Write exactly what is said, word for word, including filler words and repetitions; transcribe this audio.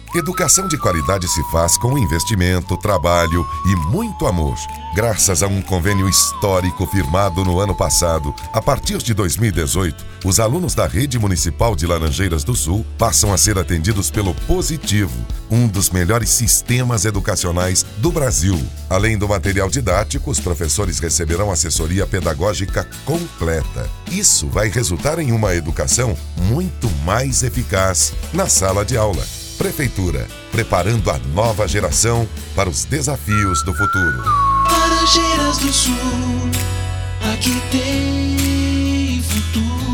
Educação de qualidade se faz com investimento, trabalho e muito amor. Graças a um convênio histórico firmado no ano passado, a partir de dois mil e dezoito, os alunos da Rede Municipal de Laranjeiras do Sul passam a ser atendidos pelo Positivo, um dos melhores sistemas educacionais do Brasil. Além do material didático, os professores receberão assessoria pedagógica completa. Isso vai resultar em uma educação muito mais eficaz na sala de aula. Prefeitura, preparando a nova geração para os desafios do futuro. Laranjeiras do Sul, aqui tem futuro.